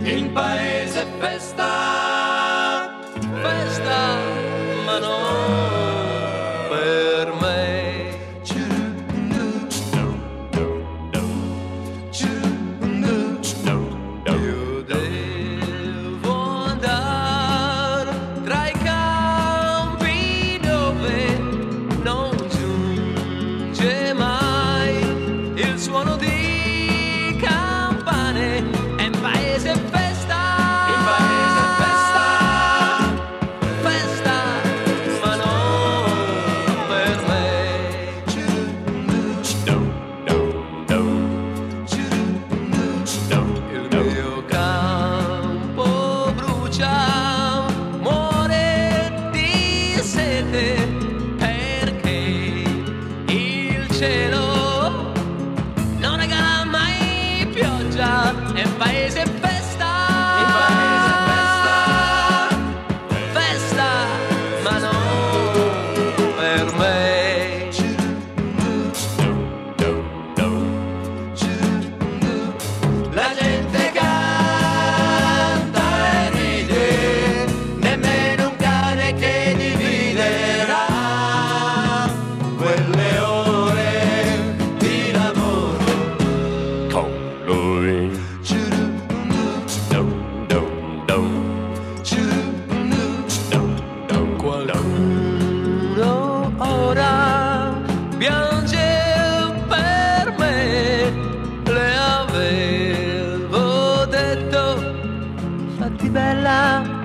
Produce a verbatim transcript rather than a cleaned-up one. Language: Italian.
in paese è festa, festa, ma non per me. Io devo andare tra i campi dove non giunge mai il suono di campane. È un paese festa, in paese festa, festa, ma non per me. Il mio campo brucia, muore di sete, perché il cielo non regala mai pioggia. È un paese festa, in paese festa, festa, ma non per me. La gente canta e ride, nemmeno un cane che dividerà quelle ore di lavoro con lui. Qualcuno ora piange per me, le avevo detto fatti bella.